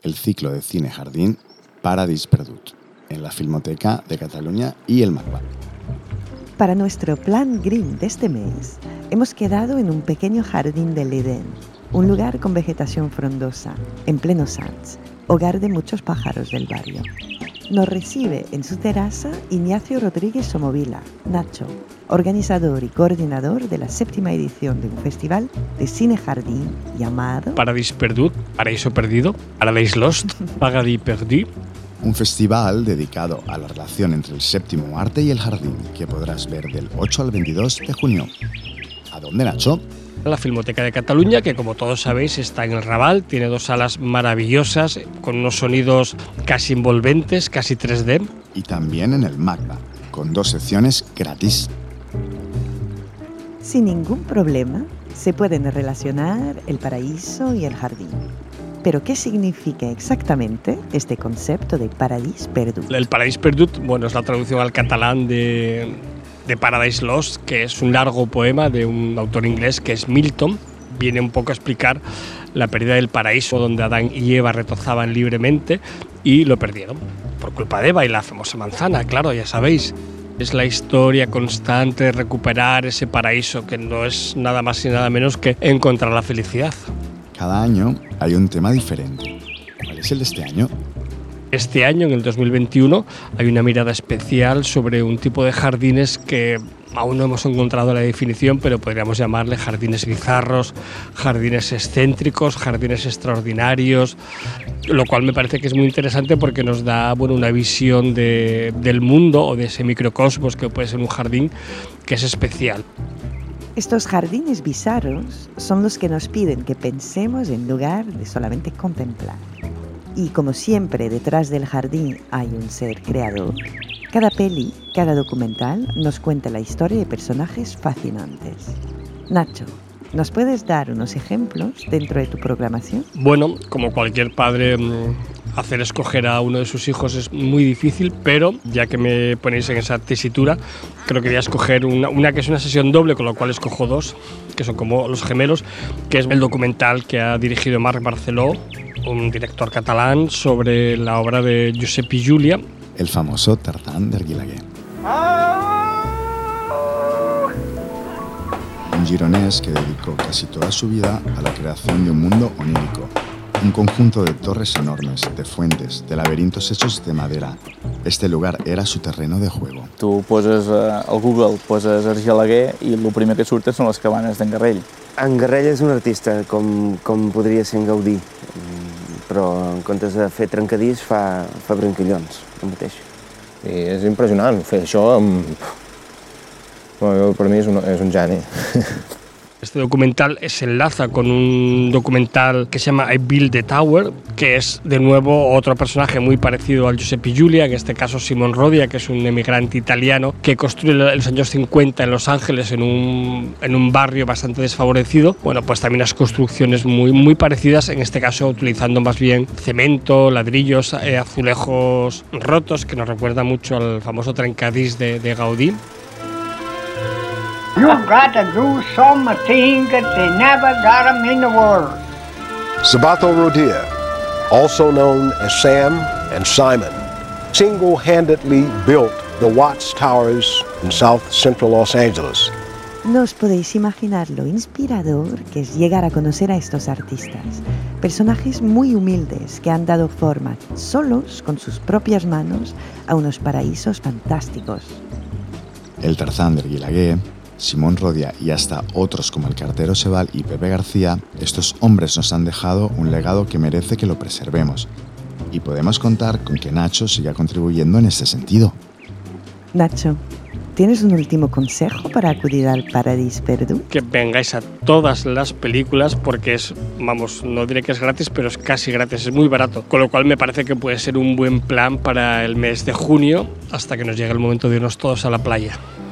el ciclo de cine jardín Paradís Perdut, en la Filmoteca de Cataluña y el MACBA. Para nuestro plan green de este mes, hemos quedado en un pequeño jardín del Edén, un lugar con vegetación frondosa, en pleno Sants, hogar de muchos pájaros del barrio. Nos recibe en su terraza Ignacio Rodríguez Somovila, Nacho, organizador y coordinador de la 7ª edición de un festival de cine jardín llamado Paradís Perdut, Paraíso Perdido, Paradise Lost, Paradis Perdu. Un festival dedicado a la relación entre el séptimo arte y el jardín, que podrás ver del 8 al 22 de junio. ¿A dónde, Nacho? La Filmoteca de Cataluña, que como todos sabéis está en el Raval, tiene 2 salas maravillosas con unos sonidos casi envolventes, casi 3D. Y también en el MACBA, con 2 secciones gratis. Sin ningún problema, se pueden relacionar el paraíso y el jardín. ¿Pero qué significa exactamente este concepto de Paradís Perdut? El Paradís Perdut, bueno, es la traducción al catalán de Paradise Lost, que es un largo poema de un autor inglés que es Milton. Viene un poco a explicar la pérdida del paraíso, donde Adán y Eva retozaban libremente y lo perdieron por culpa de Eva y la famosa manzana, claro, ya sabéis. Es la historia constante de recuperar ese paraíso, que no es nada más y nada menos que encontrar la felicidad. Cada año hay un tema diferente. ¿Cuál es el de este año? Este año, en el 2021, hay una mirada especial sobre un tipo de jardines que aún no hemos encontrado la definición, pero podríamos llamarle jardines bizarros, jardines excéntricos, jardines extraordinarios, lo cual me parece que es muy interesante porque nos da una visión del mundo o de ese microcosmos que puede ser un jardín que es especial. Estos jardines bizarros son los que nos piden que pensemos en lugar de solamente contemplar. Y como siempre, detrás del jardín hay un ser creador. Cada peli, cada documental nos cuenta la historia de personajes fascinantes. Nacho, ¿nos puedes dar unos ejemplos dentro de tu programación? Bueno, como cualquier padre, hacer escoger a uno de sus hijos es muy difícil, pero ya que me ponéis en esa tesitura, creo que voy a escoger una que es una sesión doble, con lo cual escojo 2, que son como los gemelos, que es el documental que ha dirigido Marc Barceló, un director catalán, sobre la obra de Josep i Júlia. El famoso Tarzán d'Arguilaguer. Un gironés que dedicó casi toda su vida a la creación de un mundo onírico. Un conjunto de torres enormes, de fuentes, de laberintos hechos de madera. Este lugar era su terreno de juego. Tu poses al Google, poses Argelaguer i el primer que surt són les cabanes d'en Garrell. En Garrell és un artista, com podria ser en Gaudí, però en comptes de fer trencadís fa branquillons, el mateix. I és impressionant fer això per mi és un geni. Este documental se enlaza con un documental que se llama I Built the Tower, que es de nuevo otro personaje muy parecido al Josep i Júlia, en este caso Simón Rodia, que es un emigrante italiano que construye en los años 50 en Los Ángeles, en un barrio bastante desfavorecido. Bueno, pues también las construcciones muy parecidas, en este caso utilizando más bien cemento, ladrillos, azulejos rotos, que nos recuerda mucho al famoso trencadís de Gaudí. You've got to do something that they never got 'em in the world. Sabato Rodia, also known as Sam and Simon, single-handedly built the Watts Towers in South Central Los Angeles. No os podéis imaginar lo inspirador que es llegar a conocer a estos artistas, personajes muy humildes que han dado forma, solos, con sus propias manos, a unos paraísos fantásticos. El Tarzán d'Arguilaguer, Simón Rodia y hasta otros como el cartero Sebal y Pepe García, estos hombres nos han dejado un legado que merece que lo preservemos. Y podemos contar con que Nacho siga contribuyendo en este sentido. Nacho, ¿tienes un último consejo para acudir al Paradís Perdut? Que vengáis a todas las películas porque es, no diré que es gratis, pero es casi gratis, es muy barato. Con lo cual me parece que puede ser un buen plan para el mes de junio hasta que nos llegue el momento de irnos todos a la playa.